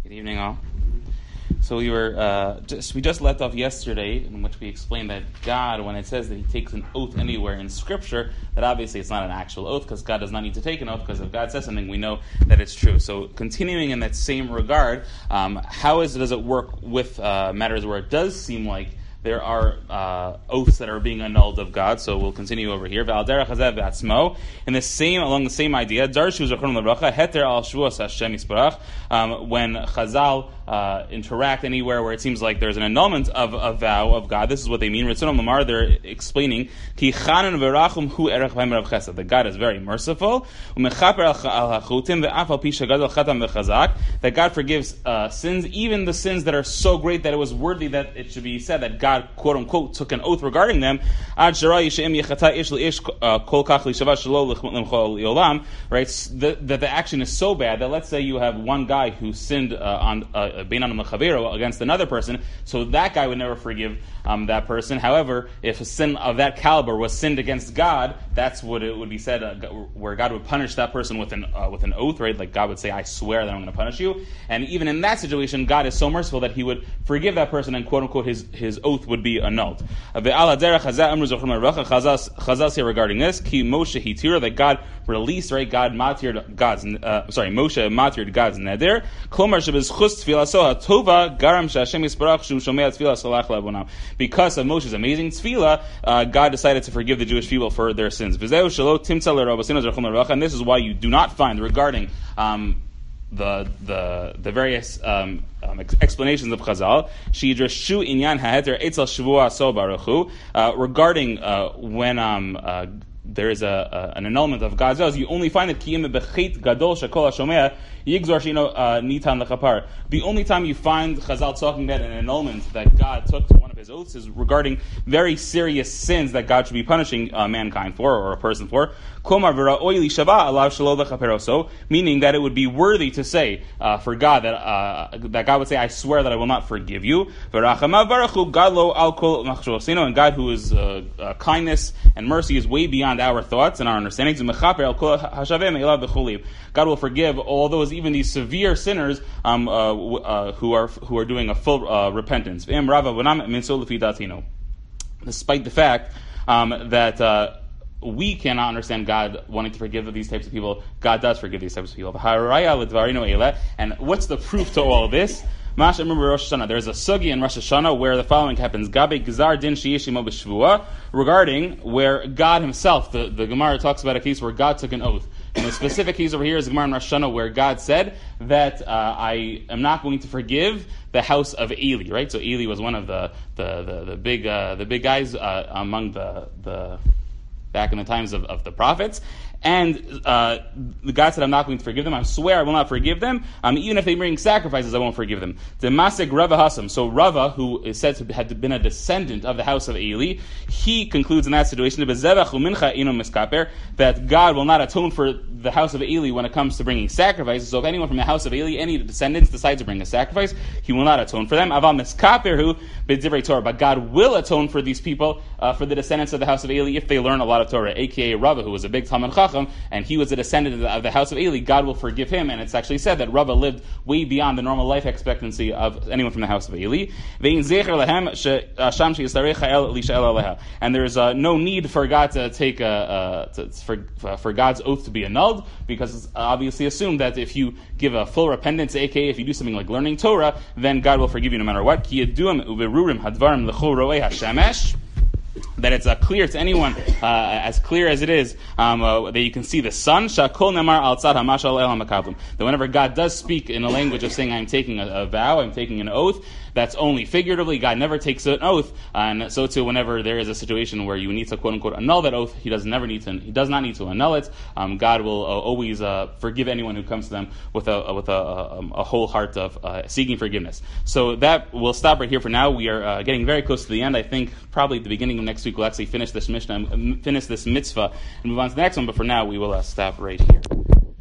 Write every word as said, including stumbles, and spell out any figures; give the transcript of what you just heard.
Good evening, all. So we were uh, just we just left off yesterday, in which we explained that God, when it says that He takes an oath anywhere in Scripture, that obviously it's not an actual oath because God does not need to take an oath, because if God says something, we know that it's true. So continuing in that same regard, um, how is does it work with uh, matters where it does seem like there are uh, oaths that are being annulled of God? So we'll continue over here. In the same, along the same idea, um, when Chazal uh, interact anywhere where it seems like there's an annulment of a vow of God, this is what they mean. They're explaining that God is very merciful, that God forgives uh, sins, even the sins that are so great that it was worthy that it should be said that God, quote unquote, took an oath regarding them. Right? That the, the action is so bad that let's say you have one guy who sinned uh, on uh, against another person, so that guy would never forgive um, that person. However, if a sin of that caliber was sinned against God, that's what it would be said, uh, where God would punish that person with an uh, with an oath, right? Like God would say, "I swear that I'm going to punish you." And even in that situation, God is so merciful that He would forgive that person, and quote unquote his his oath would be annulled. Chazal here regarding this, Ki Moshe hitira, that God released, right? God matir God's, uh, sorry, Moshe matir God's neder. Klomar shebezchus tfilaso hatova garam sheHashem yisbarach shu shomei tefila salach le'avonam. Because of Moshe's amazing tefillah, uh, God decided to forgive the Jewish people for their sins. And this is why you do not find regarding um, the the the various um, um, explanations of Chazal, shidrashu inyan haheter etzel shavua so baruchu, regarding uh, when um, uh, there is a, a an annulment of God's vows. You only find it kiyim bechet gadol shekol hashomea yigzor shino nitan lechapar. The only time you find Chazal talking about an annulment that God took to one of His oaths is regarding very serious sins that God should be punishing uh, mankind for, or a person for. Meaning that it would be worthy to say uh, for God that uh, that God would say, "I swear that I will not forgive you." And God, who is uh, uh, kindness and mercy, is way beyond our thoughts and our understandings. God will forgive all those, even these severe sinners, um, uh, uh, who are who are doing a full uh, repentance. Despite the fact um, that uh, we cannot understand God wanting to forgive these types of people, God does forgive these types of people. And what's the proof to all of this? There's a sugi in Rosh Hashanah where the following happens: regarding where God Himself, the, the Gemara talks about a case where God took an oath. And the specific case over here is Gemara in Rosh Hashanah where God said that uh, I am not going to forgive the house of Eli. Right, so Eli was one of the the the, the big uh, the big guys uh, among the the back in the times of, of the prophets. And uh, God said, "I'm not going to forgive them. I swear I will not forgive them. Um, even if they bring sacrifices, I won't forgive them." The Masik Rava Hasam. So Rava, who is said to have been a descendant of the house of Eli, he concludes in that situation that God will not atone for the house of Eli when it comes to bringing sacrifices. So if anyone from the house of Eli, any descendants, decides to bring a sacrifice, He will not atone for them. Aval Miskaperhu b'divrei Torah. But God will atone for these people, uh, for the descendants of the house of Eli, if they learn a lot of Torah. A K A Rava, who was a big Talmud Chacham, and he was a descendant of the, of the house of Eli, God will forgive him. And it's actually said that Rava lived way beyond the normal life expectancy of anyone from the house of Eli. And there's uh, no need for God to take a, uh, to, for, for God's oath to be annulled, because it's obviously assumed that if you give a full repentance, aka if you do something like learning Torah, then God will forgive you no matter what. That it's uh, clear to anyone, uh, as clear as it is, um, uh, that you can see the sun. That whenever God does speak in a language of saying, "I'm taking a, a vow, I'm taking an oath," that's only figuratively. God never takes an oath, and so too, whenever there is a situation where you need to quote unquote annul that oath, He does never need to. He does not need to annul it. Um, God will uh, always uh, forgive anyone who comes to them with a with a, a, a whole heart of uh, seeking forgiveness. So that we'll stop right here for now. We are uh, getting very close to the end. I think probably at the beginning of next week we'll actually finish this Mishnah, finish this mitzvah, and move on to the next one. But for now, we will uh, stop right here.